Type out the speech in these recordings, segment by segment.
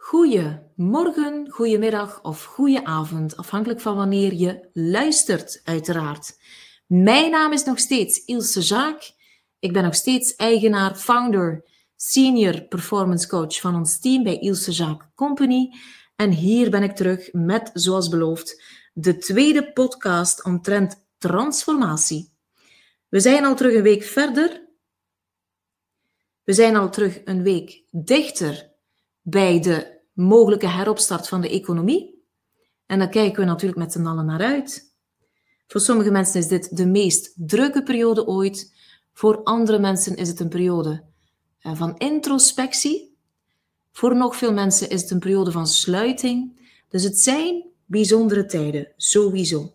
Goeiemorgen, goeiemiddag of goeieavond, afhankelijk van wanneer je luistert, uiteraard. Mijn naam is nog steeds Ilse Jacques. Ik ben nog steeds eigenaar, founder, senior performance coach van ons team bij Ilse Jacques Company. En hier ben ik terug met, zoals beloofd, de tweede podcast omtrent transformatie. We zijn al terug een week verder. We zijn al terug een week dichter bij de mogelijke heropstart van de economie. En daar kijken we natuurlijk met z'n allen naar uit. Voor sommige mensen is dit de meest drukke periode ooit. Voor andere mensen is het een periode van introspectie. Voor nog veel mensen is het een periode van sluiting. Dus het zijn bijzondere tijden, sowieso.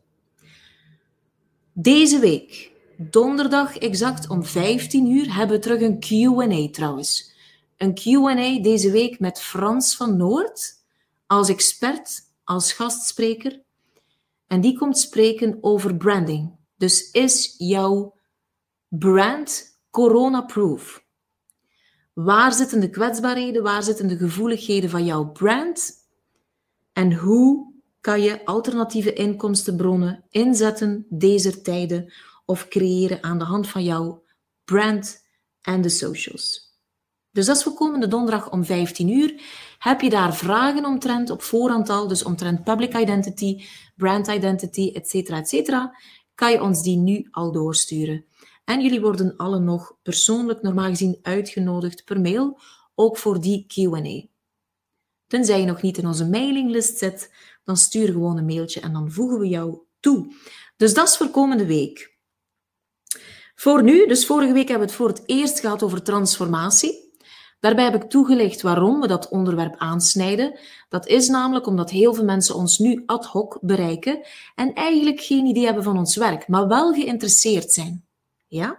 Deze week, donderdag exact om 15 uur, hebben we terug een Q&A trouwens. Een Q&A deze week met Frans van Noord als expert, als gastspreker. En die komt spreken over branding. Dus is jouw brand corona-proof? Waar zitten de kwetsbaarheden, waar zitten de gevoeligheden van jouw brand? En hoe kan je alternatieve inkomstenbronnen inzetten deze tijden of creëren aan de hand van jouw brand en de socials? Dus dat is voor komende donderdag om 15 uur. Heb je daar vragen omtrent op voorhand al, dus omtrent public identity, brand identity, etc., kan je ons die nu al doorsturen. En jullie worden allen nog persoonlijk, normaal gezien, uitgenodigd per mail, ook voor die Q&A. Tenzij je nog niet in onze mailinglist zit, dan stuur gewoon een mailtje en dan voegen we jou toe. Dus dat is voor komende week. Voor nu, dus vorige week hebben we het voor het eerst gehad over transformatie. Daarbij heb ik toegelicht waarom we dat onderwerp aansnijden. Dat is namelijk omdat heel veel mensen ons nu ad hoc bereiken en eigenlijk geen idee hebben van ons werk, maar wel geïnteresseerd zijn. Ja?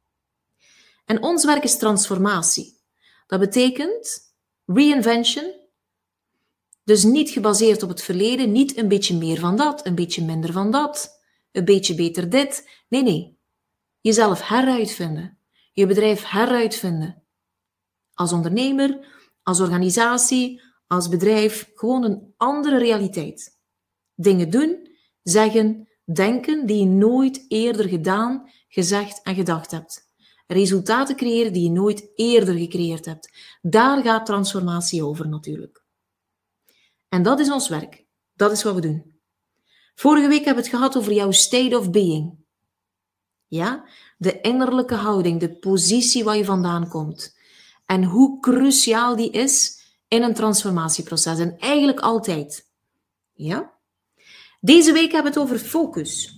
En ons werk is transformatie. Dat betekent reinvention, dus niet gebaseerd op het verleden, niet een beetje meer van dat, een beetje minder van dat, een beetje beter dit. Nee. Jezelf heruitvinden, je bedrijf heruitvinden. Als ondernemer, als organisatie, als bedrijf, gewoon een andere realiteit. Dingen doen, zeggen, denken die je nooit eerder gedaan, gezegd en gedacht hebt. Resultaten creëren die je nooit eerder gecreëerd hebt. Daar gaat transformatie over natuurlijk. En dat is ons werk. Dat is wat we doen. Vorige week hebben we het gehad over jouw state of being. Ja, de innerlijke houding, de positie waar je vandaan komt. En hoe cruciaal die is in een transformatieproces. En eigenlijk altijd. Ja? Deze week hebben we het over focus.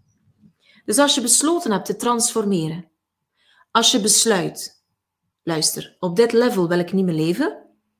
Dus als je besloten hebt te transformeren. Als je besluit. Luister, op dit level wil ik niet meer leven.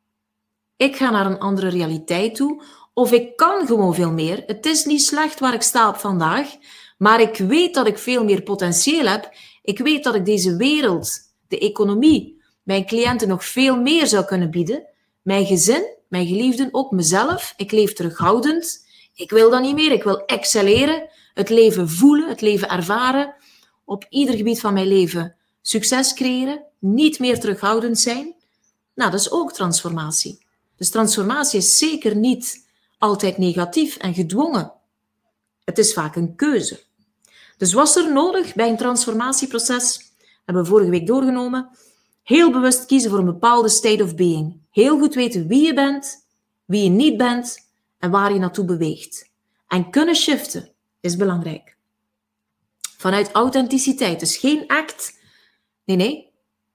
Ik ga naar een andere realiteit toe. Of ik kan gewoon veel meer. Het is niet slecht waar ik sta op vandaag. Maar ik weet dat ik veel meer potentieel heb. Ik weet dat ik deze wereld, de economie, mijn cliënten nog veel meer zou kunnen bieden. Mijn gezin, mijn geliefden, ook mezelf. Ik leef terughoudend. Ik wil dat niet meer. Ik wil excelleren. Het leven voelen, het leven ervaren. Op ieder gebied van mijn leven succes creëren. Niet meer terughoudend zijn. Nou, dat is ook transformatie. Dus transformatie is zeker niet altijd negatief en gedwongen. Het is vaak een keuze. Dus wat is er nodig bij een transformatieproces? Hebben we vorige week doorgenomen. Heel bewust kiezen voor een bepaalde state of being. Heel goed weten wie je bent, wie je niet bent en waar je naartoe beweegt. En kunnen shiften is belangrijk. Vanuit authenticiteit. Dus geen act. Nee.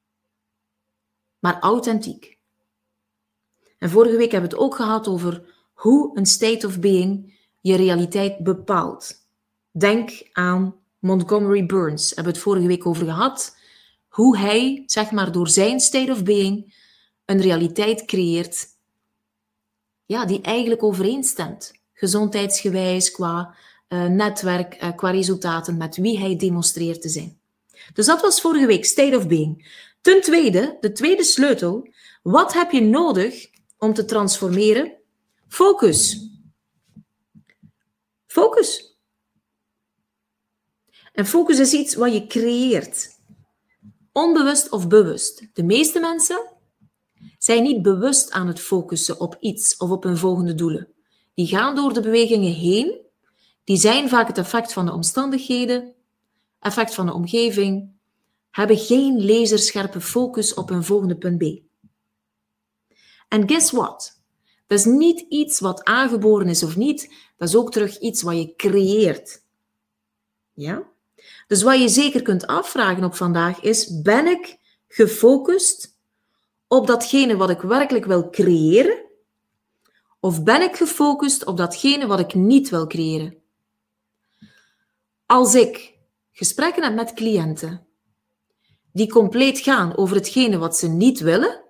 Maar authentiek. En vorige week hebben we het ook gehad over hoe een state of being je realiteit bepaalt. Denk aan Montgomery Burns. Hebben we het vorige week over gehad. Hoe hij, zeg maar, door zijn state of being een realiteit creëert, ja, die eigenlijk overeenstemt. Gezondheidsgewijs, qua netwerk, qua resultaten, met wie hij demonstreert te zijn. Dus dat was vorige week, state of being. Ten tweede, de tweede sleutel. Wat heb je nodig om te transformeren? Focus. Focus. En focus is iets wat je creëert. Onbewust of bewust. De meeste mensen zijn niet bewust aan het focussen op iets of op hun volgende doelen. Die gaan door de bewegingen heen. Die zijn vaak het effect van de omstandigheden, effect van de omgeving, hebben geen laserscherpe focus op hun volgende punt B. En guess what? Dat is niet iets wat aangeboren is of niet, dat is ook terug iets wat je creëert. Ja? Dus wat je zeker kunt afvragen op vandaag is, ben ik gefocust op datgene wat ik werkelijk wil creëren? Of ben ik gefocust op datgene wat ik niet wil creëren? Als ik gesprekken heb met cliënten die compleet gaan over hetgene wat ze niet willen,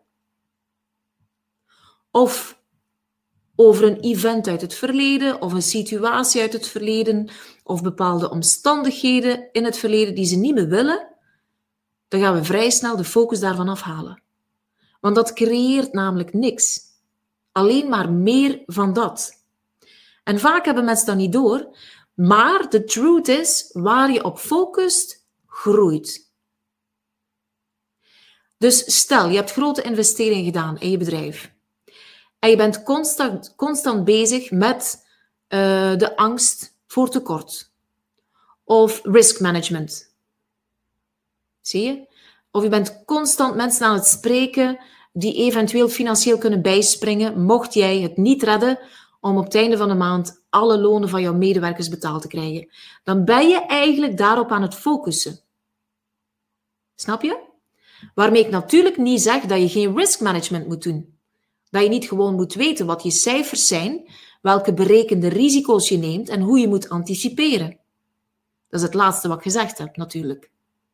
of over een event uit het verleden, of een situatie uit het verleden, of bepaalde omstandigheden in het verleden die ze niet meer willen, dan gaan we vrij snel de focus daarvan afhalen. Want dat creëert namelijk niks. Alleen maar meer van dat. En vaak hebben mensen dat niet door, maar de truth is, waar je op focust, groeit. Dus stel, je hebt grote investeringen gedaan in je bedrijf. En je bent constant bezig met de angst voor tekort. Of risk management. Zie je? Of je bent constant mensen aan het spreken die eventueel financieel kunnen bijspringen, mocht jij het niet redden om op het einde van de maand alle lonen van jouw medewerkers betaald te krijgen. Dan ben je eigenlijk daarop aan het focussen. Snap je? Waarmee ik natuurlijk niet zeg dat je geen risk management moet doen. Dat je niet gewoon moet weten wat je cijfers zijn, welke berekende risico's je neemt en hoe je moet anticiperen. Dat is het laatste wat ik gezegd heb, natuurlijk.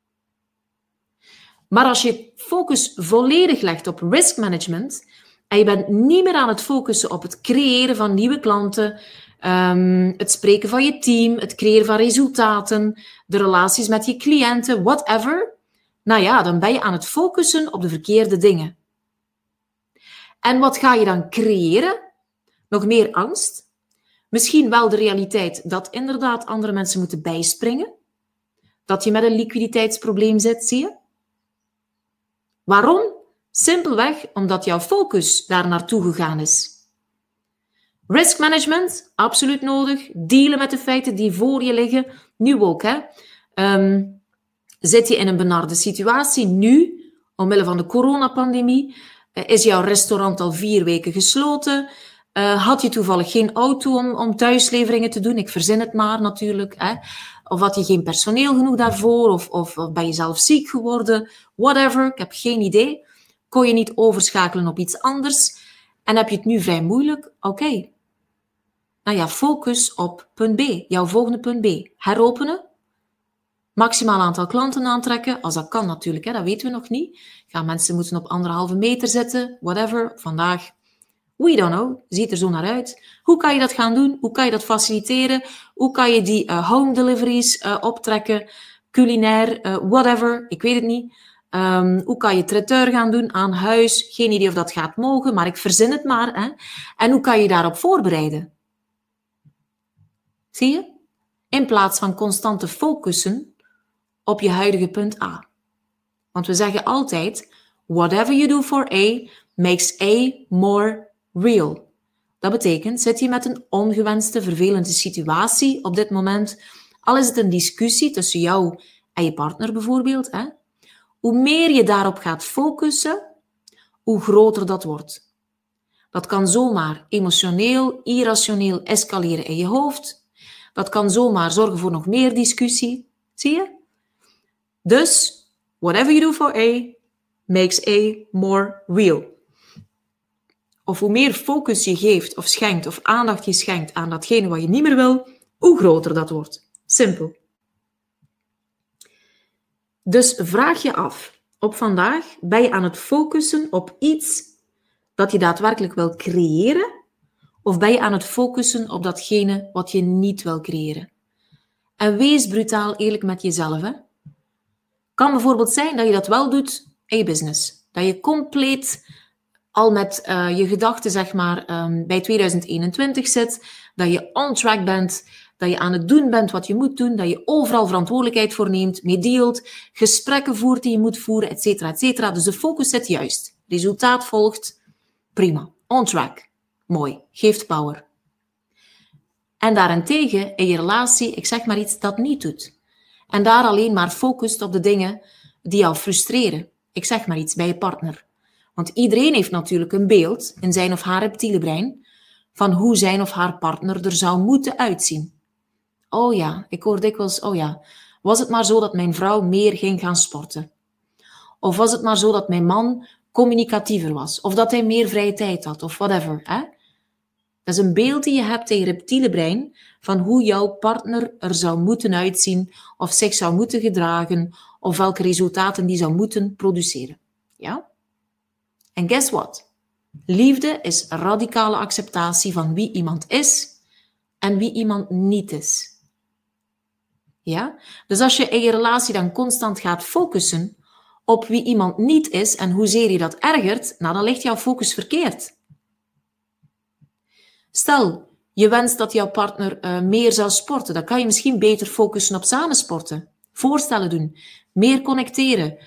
Maar als je focus volledig legt op risk management en je bent niet meer aan het focussen op het creëren van nieuwe klanten, het spreken van je team, het creëren van resultaten, de relaties met je cliënten, whatever, nou ja, dan ben je aan het focussen op de verkeerde dingen. En wat ga je dan creëren? Nog meer angst? Misschien wel de realiteit dat inderdaad andere mensen moeten bijspringen. Dat je met een liquiditeitsprobleem zit, zie je? Waarom? Simpelweg omdat jouw focus daar naartoe gegaan is. Risk management, absoluut nodig. Dealen met de feiten die voor je liggen. Nu ook, hè. Zit je in een benarde situatie? Nu, omwille van de coronapandemie, is jouw restaurant al 4 weken gesloten? Had je toevallig geen auto om thuisleveringen te doen? Ik verzin het maar natuurlijk. Hè? Of had je geen personeel genoeg daarvoor? Of ben je zelf ziek geworden? Whatever, ik heb geen idee. Kon je niet overschakelen op iets anders? En heb je het nu vrij moeilijk? Oké. Nou ja, focus op punt B. Jouw volgende punt B. Heropenen. Maximaal aantal klanten aantrekken. Als dat kan natuurlijk, hè, dat weten we nog niet. Gaan mensen moeten op 1,5 meter zitten? Whatever. Vandaag. We don't know. Ziet er zo naar uit. Hoe kan je dat gaan doen? Hoe kan je dat faciliteren? Hoe kan je die home deliveries optrekken? Culinair, whatever. Ik weet het niet. Hoe kan je traiteur gaan doen aan huis? Geen idee of dat gaat mogen, maar ik verzin het maar. Hè? En hoe kan je daarop voorbereiden? Zie je? In plaats van constant te focussen op je huidige punt A. Want we zeggen altijd, whatever you do for A, makes A more real. Dat betekent, zit je met een ongewenste, vervelende situatie op dit moment, al is het een discussie tussen jou en je partner bijvoorbeeld, hè? Hoe meer je daarop gaat focussen, hoe groter dat wordt. Dat kan zomaar emotioneel, irrationeel escaleren in je hoofd. Dat kan zomaar zorgen voor nog meer discussie. Zie je? Dus, whatever you do for A, makes A more real. Of hoe meer focus je geeft of schenkt of aandacht je schenkt aan datgene wat je niet meer wil, hoe groter dat wordt. Simpel. Dus vraag je af, op vandaag ben je aan het focussen op iets dat je daadwerkelijk wil creëren, of ben je aan het focussen op datgene wat je niet wil creëren? En wees brutaal eerlijk met jezelf. Hè? Kan bijvoorbeeld zijn dat je dat wel doet in je business. Dat je compleet al met je gedachten, zeg maar, bij 2021 zit, dat je on track bent, dat je aan het doen bent wat je moet doen, dat je overal verantwoordelijkheid voor neemt, mee dealt, gesprekken voert die je moet voeren, et cetera, et cetera. Dus de focus zit juist. Resultaat volgt. Prima. On track. Mooi. Geeft power. En daarentegen in je relatie, ik zeg maar iets, dat niet doet. En daar alleen maar focust op de dingen die jou frustreren. Ik zeg maar iets bij je partner. Want iedereen heeft natuurlijk een beeld in zijn of haar reptiele brein van hoe zijn of haar partner er zou moeten uitzien. Oh ja, ik hoor dikwijls, oh ja, was het maar zo dat mijn vrouw meer ging gaan sporten? Of was het maar zo dat mijn man communicatiever was? Of dat hij meer vrije tijd had? Of whatever. Hè? Dat is een beeld die je hebt in je reptiele brein van hoe jouw partner er zou moeten uitzien, of zich zou moeten gedragen, of welke resultaten die zou moeten produceren. Ja? En guess what? Liefde is radicale acceptatie van wie iemand is en wie iemand niet is. Ja? Dus als je in je relatie dan constant gaat focussen op wie iemand niet is en hoezeer je dat ergert, nou dan ligt jouw focus verkeerd. Stel, je wenst dat jouw partner meer zou sporten, dan kan je misschien beter focussen op samen sporten. Voorstellen doen, meer connecteren,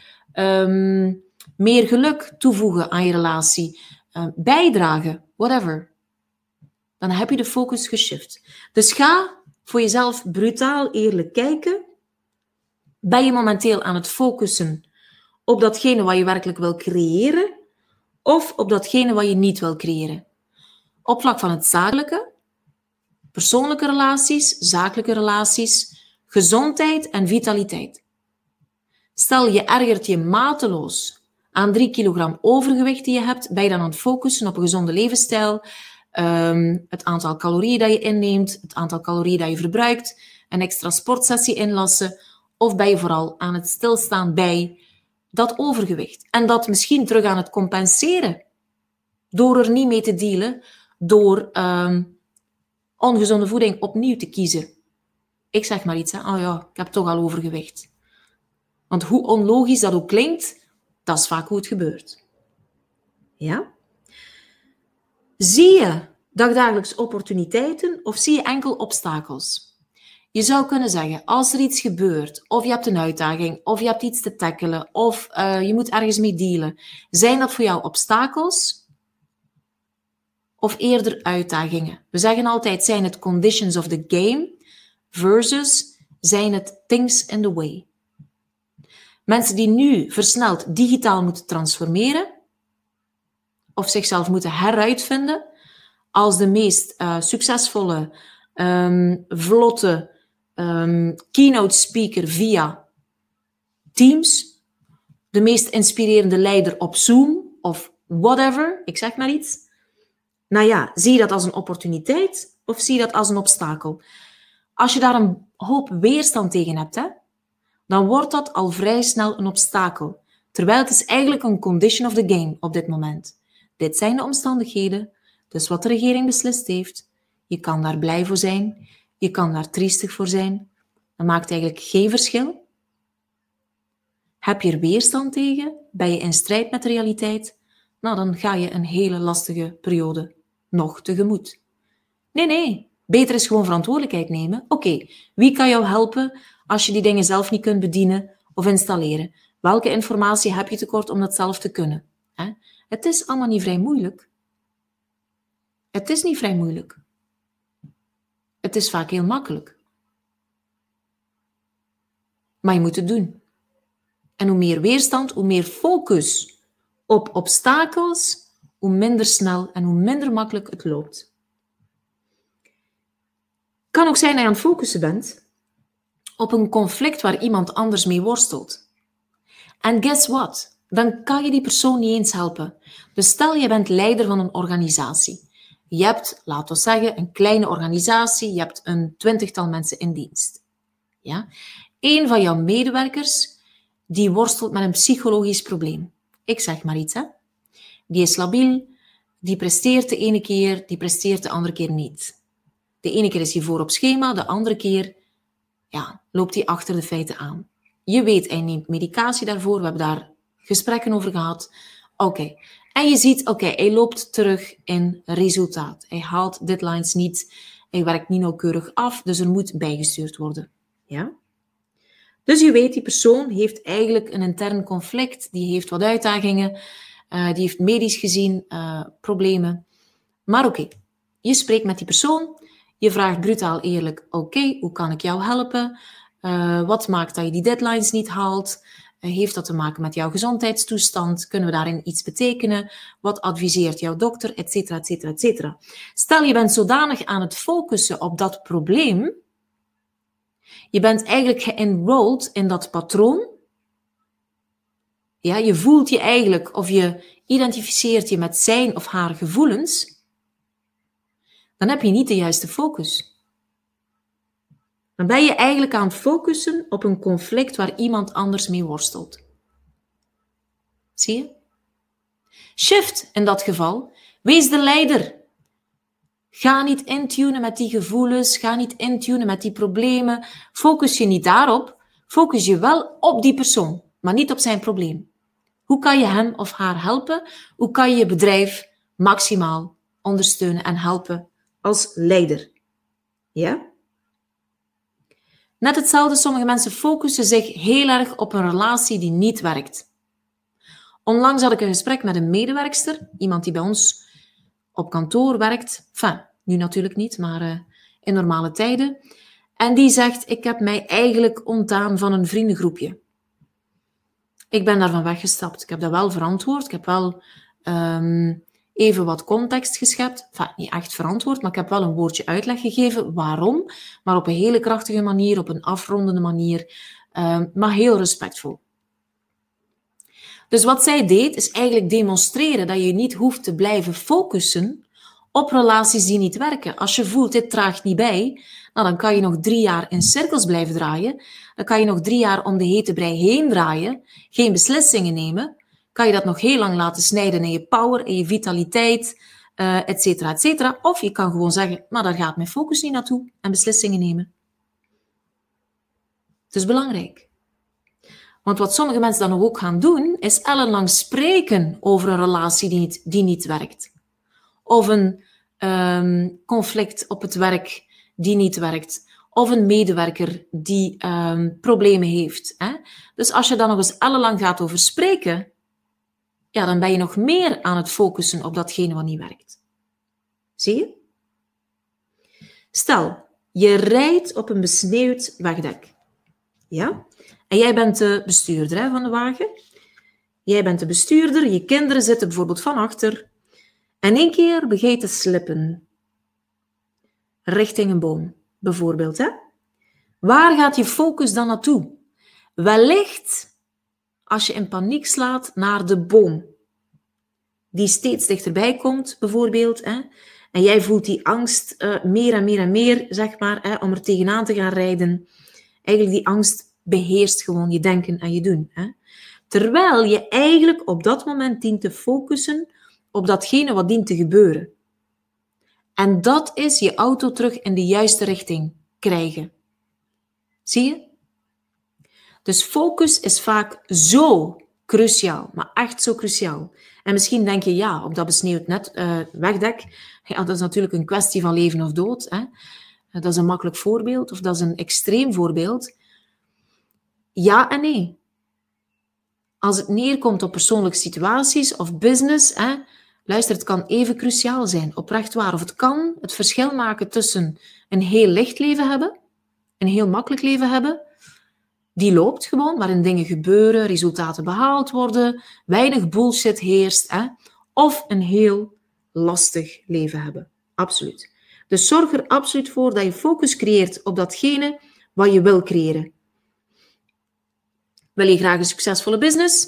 meer geluk toevoegen aan je relatie, bijdragen, whatever. Dan heb je de focus geshift. Dus ga voor jezelf brutaal eerlijk kijken. Ben je momenteel aan het focussen op datgene wat je werkelijk wil creëren, of op datgene wat je niet wil creëren? Op vlak van het zakelijke, persoonlijke relaties, zakelijke relaties, gezondheid en vitaliteit. Stel, je ergert je mateloos aan 3 kilogram overgewicht die je hebt, ben je dan aan het focussen op een gezonde levensstijl, het aantal calorieën dat je inneemt, het aantal calorieën dat je verbruikt, een extra sportsessie inlassen, of ben je vooral aan het stilstaan bij dat overgewicht en dat misschien terug aan het compenseren door er niet mee te dealen, door ongezonde voeding opnieuw te kiezen. Ik zeg maar iets, hè. Oh ja, ik heb toch al overgewicht. Want hoe onlogisch dat ook klinkt, dat is vaak hoe het gebeurt. Ja? Zie je dagelijks opportuniteiten of zie je enkel obstakels? Je zou kunnen zeggen, als er iets gebeurt, of je hebt een uitdaging, of je hebt iets te tackelen, of je moet ergens mee dealen, zijn dat voor jou obstakels of eerder uitdagingen? We zeggen altijd, zijn het conditions of the game versus zijn het things in the way? Mensen die nu versneld digitaal moeten transformeren of zichzelf moeten heruitvinden als de meest succesvolle, vlotte keynote speaker via Teams, de meest inspirerende leider op Zoom of whatever, ik zeg maar iets. Nou ja, zie je dat als een opportuniteit of zie je dat als een obstakel? Als je daar een hoop weerstand tegen hebt, hè, dan wordt dat al vrij snel een obstakel. Terwijl het is eigenlijk een condition of the game op dit moment. Dit zijn de omstandigheden, dus wat de regering beslist heeft. Je kan daar blij voor zijn, je kan daar triestig voor zijn. Dat maakt eigenlijk geen verschil. Heb je er weerstand tegen? Ben je in strijd met de realiteit? Nou, dan ga je een hele lastige periode nog tegemoet. Nee. Beter is gewoon verantwoordelijkheid nemen. Oké, wie kan jou helpen als je die dingen zelf niet kunt bedienen of installeren? Welke informatie heb je tekort om dat zelf te kunnen? Het is allemaal niet vrij moeilijk. Het is niet vrij moeilijk. Het is vaak heel makkelijk. Maar je moet het doen. En hoe meer weerstand, hoe meer focus op obstakels, hoe minder snel en hoe minder makkelijk het loopt. Het kan ook zijn dat je aan het focussen bent op een conflict waar iemand anders mee worstelt. En guess what? Dan kan je die persoon niet eens helpen. Dus stel je bent leider van een organisatie. Je hebt, laten we zeggen, een kleine organisatie. Je hebt een 20-tal mensen in dienst. Ja? Eén van jouw medewerkers die worstelt met een psychologisch probleem. Ik zeg maar iets, hè. Die is labiel, die presteert de ene keer, die presteert de andere keer niet. De ene keer is hij voor op schema, de andere keer loopt hij achter de feiten aan. Je weet, hij neemt medicatie daarvoor, we hebben daar gesprekken over gehad. Oké. En je ziet, hij loopt terug in resultaat. Hij haalt deadlines niet, hij werkt niet nauwkeurig af, dus er moet bijgestuurd worden. Ja? Dus je weet, die persoon heeft eigenlijk een intern conflict, die heeft wat uitdagingen, die heeft medisch gezien problemen. Maar oké, je spreekt met die persoon, je vraagt brutaal eerlijk, oké, hoe kan ik jou helpen? Wat maakt dat je die deadlines niet haalt? Heeft dat te maken met jouw gezondheidstoestand? Kunnen we daarin iets betekenen? Wat adviseert jouw dokter? Etcetera, etcetera, etcetera. Stel, je bent zodanig aan het focussen op dat probleem. Je bent eigenlijk geënrolled in dat patroon. Ja, je voelt je eigenlijk, of je identificeert je met zijn of haar gevoelens. Dan heb je niet de juiste focus. Dan ben je eigenlijk aan het focussen op een conflict waar iemand anders mee worstelt. Zie je? Shift in dat geval. Wees de leider. Ga niet intunen met die gevoelens. Ga niet intunen met die problemen. Focus je niet daarop. Focus je wel op die persoon, maar niet op zijn probleem. Hoe kan je hem of haar helpen? Hoe kan je je bedrijf maximaal ondersteunen en helpen als leider? Ja? Net hetzelfde, sommige mensen focussen zich heel erg op een relatie die niet werkt. Onlangs had ik een gesprek met een medewerkster, iemand die bij ons op kantoor werkt. Enfin, nu natuurlijk niet, maar in normale tijden. En die zegt, ik heb mij eigenlijk ontdaan van een vriendengroepje. Ik ben daarvan weggestapt. Ik heb dat wel verantwoord. Ik heb wel even wat context geschept. Enfin, niet echt verantwoord, maar ik heb wel een woordje uitleg gegeven. Waarom? Maar op een hele krachtige manier, op een afrondende manier. Maar heel respectvol. Dus wat zij deed, is eigenlijk demonstreren dat je niet hoeft te blijven focussen op relaties die niet werken. Als je voelt, dit draagt niet bij, nou, dan kan je nog 3 jaar in cirkels blijven draaien. Dan kan je nog 3 jaar om de hete brei heen draaien, geen beslissingen nemen. Kan je dat nog heel lang laten snijden in je power, in je vitaliteit, et cetera, et cetera. Of je kan gewoon zeggen, maar daar gaat mijn focus niet naartoe en beslissingen nemen. Het is belangrijk. Want wat sommige mensen dan ook gaan doen, is ellenlang spreken over een relatie die niet werkt. Of een conflict op het werk die niet werkt. Of een medewerker die problemen heeft. Hè? Dus als je dan nog eens ellenlang gaat over spreken, ja, dan ben je nog meer aan het focussen op datgene wat niet werkt. Zie je? Stel, je rijdt op een besneeuwd wegdek. Ja? En jij bent de bestuurder van de wagen. Jij bent de bestuurder, je kinderen zitten bijvoorbeeld van achter. En 1 keer begin je te slippen. Richting een boom, bijvoorbeeld. Hè? Waar gaat je focus dan naartoe? Wellicht, als je in paniek slaat, naar de boom. Die steeds dichterbij komt, bijvoorbeeld. Hè? En jij voelt die angst meer en meer en meer, zeg maar, hè, om er tegenaan te gaan rijden. Eigenlijk die angst beheerst gewoon je denken en je doen. Hè? Terwijl je eigenlijk op dat moment dient te focussen op datgene wat dient te gebeuren. En dat is je auto terug in de juiste richting krijgen. Zie je? Dus focus is vaak zo cruciaal, maar echt zo cruciaal. En misschien denk je, ja, op dat besneeuwd wegdek, ja, dat is natuurlijk een kwestie van leven of dood. Hè? Dat is een makkelijk voorbeeld, of dat is een extreem voorbeeld. Ja en nee. Als het neerkomt op persoonlijke situaties of business, hè, luister, het kan even cruciaal zijn, oprecht waar. Of het kan het verschil maken tussen een heel licht leven hebben, een heel makkelijk leven hebben, die loopt gewoon, waarin dingen gebeuren, resultaten behaald worden, weinig bullshit heerst, hè, of een heel lastig leven hebben. Absoluut. Dus zorg er absoluut voor dat je focus creëert op datgene wat je wil creëren. Wil je graag een succesvolle business?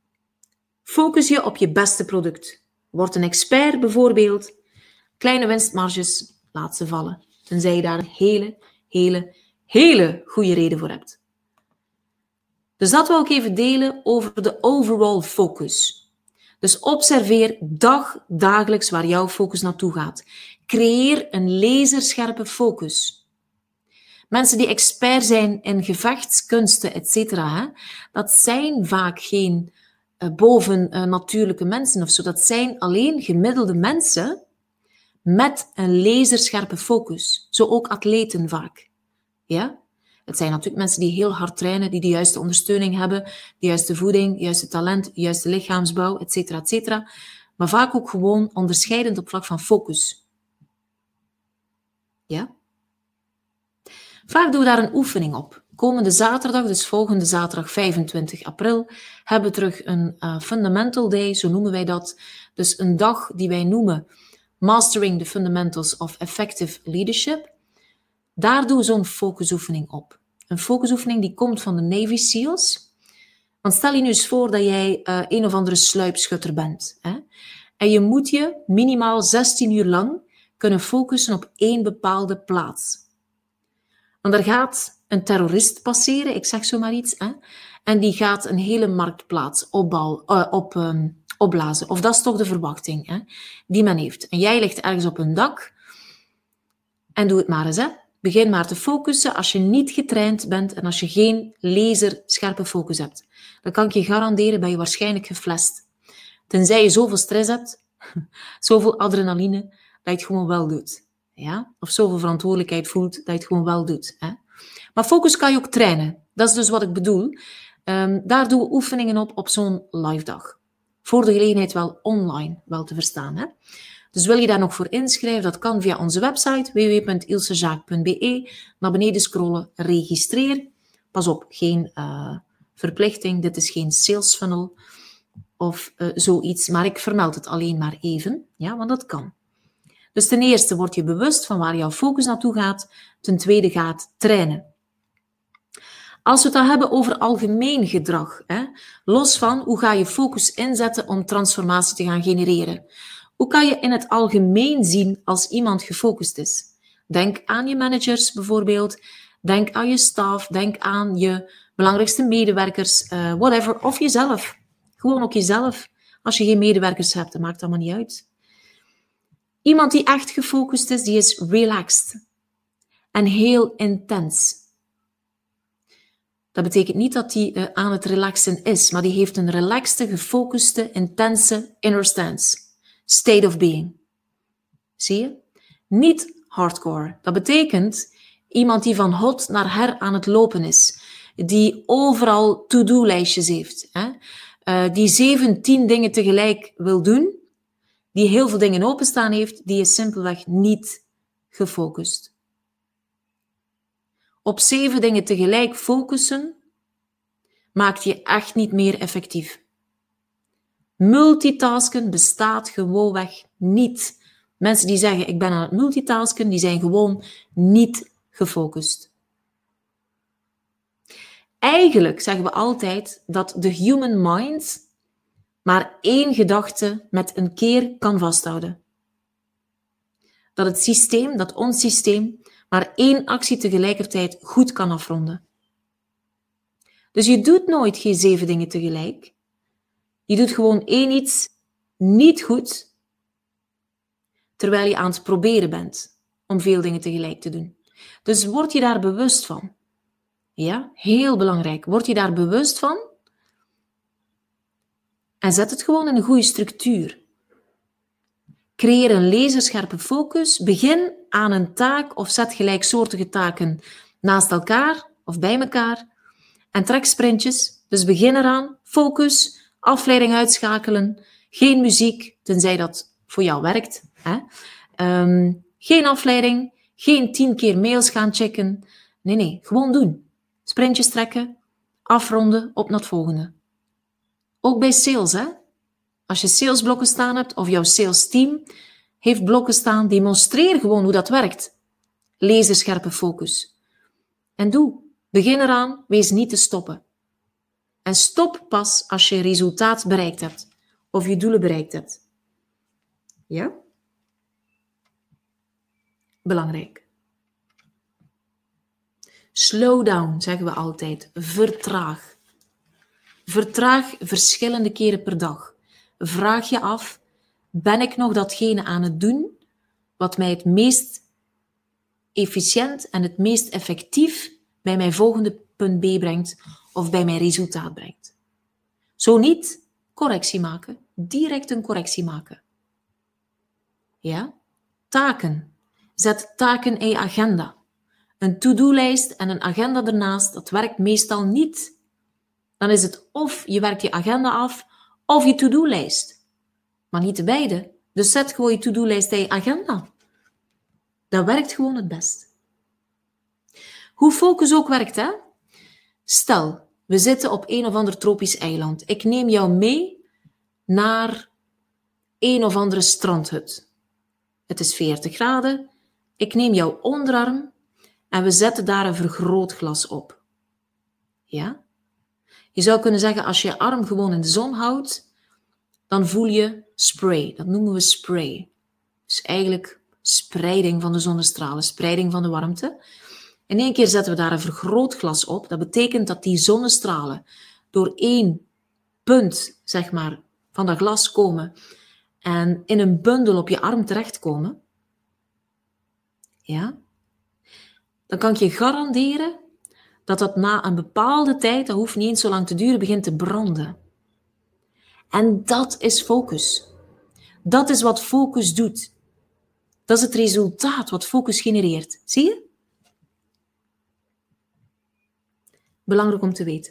Focus je op je beste product. Word een expert bijvoorbeeld. Kleine winstmarges, laat ze vallen. Tenzij je daar een hele goede reden voor hebt. Dus dat wil ik even delen over de overall focus. Dus observeer dagelijks waar jouw focus naartoe gaat. Creëer een laserscherpe focus. Mensen die expert zijn in gevechtskunsten, etc., dat zijn vaak geen bovennatuurlijke mensen of zo. Dat zijn alleen gemiddelde mensen met een laserscherpe focus. Zo ook atleten vaak. Ja? Het zijn natuurlijk mensen die heel hard trainen, die de juiste ondersteuning hebben, de juiste voeding, de juiste talent, de juiste lichaamsbouw, et cetera, et cetera. Maar vaak ook gewoon onderscheidend op vlak van focus. Ja? Vaak doen we daar een oefening op. Komende zaterdag, dus volgende zaterdag 25 april, hebben we terug een Fundamental Day, zo noemen wij dat. Dus een dag die wij noemen Mastering the Fundamentals of Effective Leadership. Daar doen we zo'n focusoefening op. Een focusoefening die komt van de Navy SEALs. Want stel je nu eens voor dat jij een of andere sluipschutter bent. Hè? En je moet je minimaal 16 uur lang kunnen focussen op één bepaalde plaats. Want er gaat een terrorist passeren, ik zeg zo maar iets, hè? En die gaat een hele marktplaats opblazen. Of dat is toch de verwachting, hè? Die men heeft. En jij ligt ergens op een dak en doe het maar eens. Hè? Begin maar te focussen als je niet getraind bent en als je geen laserscherpe focus hebt. Dan kan ik je garanderen, ben je waarschijnlijk geflest. Tenzij je zoveel stress hebt, zoveel adrenaline, dat je het gewoon wel doet. Ja? Of zoveel verantwoordelijkheid voelt, dat je het gewoon wel doet. Hè? Maar focus kan je ook trainen. Dat is dus wat ik bedoel. Daar doen we oefeningen op zo'n live dag. Voor de gelegenheid wel online, wel te verstaan. Hè? Dus wil je daar nog voor inschrijven, dat kan via onze website www.ilsejaak.be. Naar beneden scrollen, registreer. Pas op, geen verplichting, dit is geen sales funnel of zoiets, maar ik vermeld het alleen maar even, ja, want dat kan. Dus ten eerste word je bewust van waar jouw focus naartoe gaat, ten tweede gaat trainen. Als we het dan hebben over algemeen gedrag, hè, los van hoe ga je focus inzetten om transformatie te gaan genereren. Hoe kan je in het algemeen zien als iemand gefocust is? Denk aan je managers bijvoorbeeld, denk aan je staf, denk aan je belangrijkste medewerkers, whatever, of jezelf. Gewoon ook jezelf. Als je geen medewerkers hebt, dat maakt allemaal niet uit. Iemand die echt gefocust is, die is relaxed en heel intens. Dat betekent niet dat hij aan het relaxen is, maar die heeft een relaxte, gefocuste, intense inner stance. State of being. Zie je? Niet hardcore. Dat betekent iemand die van hot naar her aan het lopen is. Die overal to-do-lijstjes heeft. Hè? Die 17 dingen tegelijk wil doen. Die heel veel dingen openstaan heeft. Die is simpelweg niet gefocust. Op 7 dingen tegelijk focussen maakt je echt niet meer effectief. Multitasken bestaat gewoonweg niet. Mensen die zeggen, ik ben aan het multitasken, die zijn gewoon niet gefocust. Eigenlijk zeggen we altijd dat de human mind maar 1 gedachte met een keer kan vasthouden. Dat het systeem, dat ons systeem, maar 1 actie tegelijkertijd goed kan afronden. Dus je doet nooit geen 7 dingen tegelijk. Je doet gewoon 1 iets niet goed, terwijl je aan het proberen bent om veel dingen tegelijk te doen. Dus word je daar bewust van. Ja, heel belangrijk. Word je daar bewust van en zet het gewoon in een goede structuur. Creëer een laserscherpe focus. Begin aan een taak of zet gelijksoortige taken naast elkaar of bij elkaar en trek sprintjes. Dus begin eraan, focus, afleiding uitschakelen, geen muziek, tenzij dat voor jou werkt. Hè? Geen afleiding, geen 10 keer mails gaan checken. Nee, gewoon doen. Sprintjes trekken, afronden, op naar het volgende. Ook bij sales, hè? Als je salesblokken staan hebt of jouw salesteam heeft blokken staan, demonstreer gewoon hoe dat werkt. Laserscherpe focus. En doe. Begin eraan, wees niet te stoppen. En stop pas als je resultaat bereikt hebt of je doelen bereikt hebt. Ja? Belangrijk. Slow down, zeggen we altijd. Vertraag. Vertraag verschillende keren per dag. Vraag je af, ben ik nog datgene aan het doen wat mij het meest efficiënt en het meest effectief bij mijn volgende punt B brengt of bij mijn resultaat brengt? Zo niet, correctie maken. Direct een correctie maken. Ja? Taken. Zet taken in je agenda. Een to-do-lijst en een agenda ernaast, dat werkt meestal niet. Dan is het of je werkt je agenda af, of je to-do-lijst. Maar niet de beide. Dus zet gewoon je to-do-lijst in je agenda. Dat werkt gewoon het best. Hoe focus ook werkt, hè? Stel, we zitten op een of ander tropisch eiland. Ik neem jou mee naar een of andere strandhut. Het is 40 graden. Ik neem jouw onderarm en we zetten daar een vergrootglas op. Ja? Je zou kunnen zeggen, als je je arm gewoon in de zon houdt, dan voel je spray. Dat noemen we spray. Dus eigenlijk spreiding van de zonnestralen, spreiding van de warmte. In één keer zetten we daar een vergrootglas op. Dat betekent dat die zonnestralen door één punt, zeg maar, van dat glas komen en in een bundel op je arm terechtkomen. Ja? Dan kan ik je garanderen dat dat na een bepaalde tijd, dat hoeft niet eens zo lang te duren, begint te branden. En dat is focus. Dat is wat focus doet. Dat is het resultaat wat focus genereert. Zie je? Belangrijk om te weten.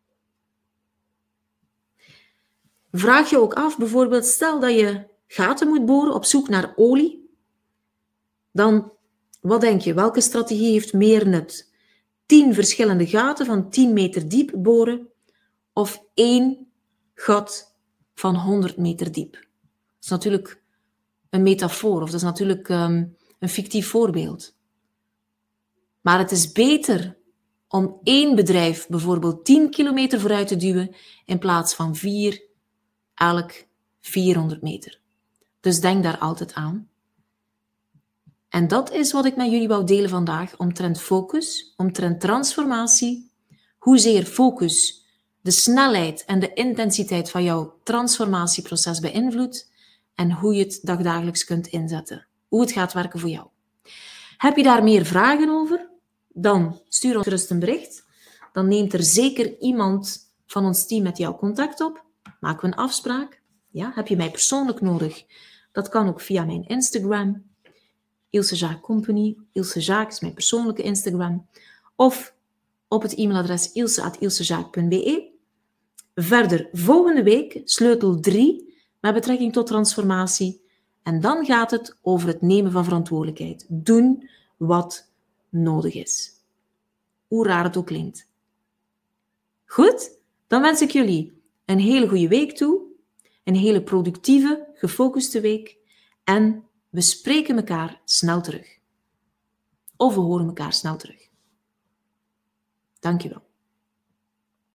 Vraag je ook af, bijvoorbeeld, stel dat je gaten moet boren op zoek naar olie. Dan, wat denk je, welke strategie heeft meer nut? 10 verschillende gaten van 10 meter diep boren of 1 gat van 100 meter diep? Dat is natuurlijk een metafoor of dat is natuurlijk een fictief voorbeeld. Maar het is beter om 1 bedrijf bijvoorbeeld 10 kilometer vooruit te duwen in plaats van 4, elk 400 meter. Dus denk daar altijd aan. En dat is wat ik met jullie wou delen vandaag, omtrent focus, omtrent transformatie, hoezeer focus de snelheid en de intensiteit van jouw transformatieproces beïnvloedt en hoe je het dagdagelijks kunt inzetten, hoe het gaat werken voor jou. Heb je daar meer vragen over? Dan stuur ons gerust een bericht. Dan neemt er zeker iemand van ons team met jou contact op. Maken we een afspraak. Ja, heb je mij persoonlijk nodig? Dat kan ook via mijn Instagram. Ilse Jacques Company. Ilse Jacques is mijn persoonlijke Instagram. Of op het e-mailadres ilse@ilsejacques.be. Verder, volgende week, sleutel 3, met betrekking tot transformatie. En dan gaat het over het nemen van verantwoordelijkheid. Doen wat nodig is. Hoe raar het ook klinkt. Goed, dan wens ik jullie een hele goede week toe. Een hele productieve, gefocuste week. En we spreken elkaar snel terug. Of we horen elkaar snel terug. Dankjewel.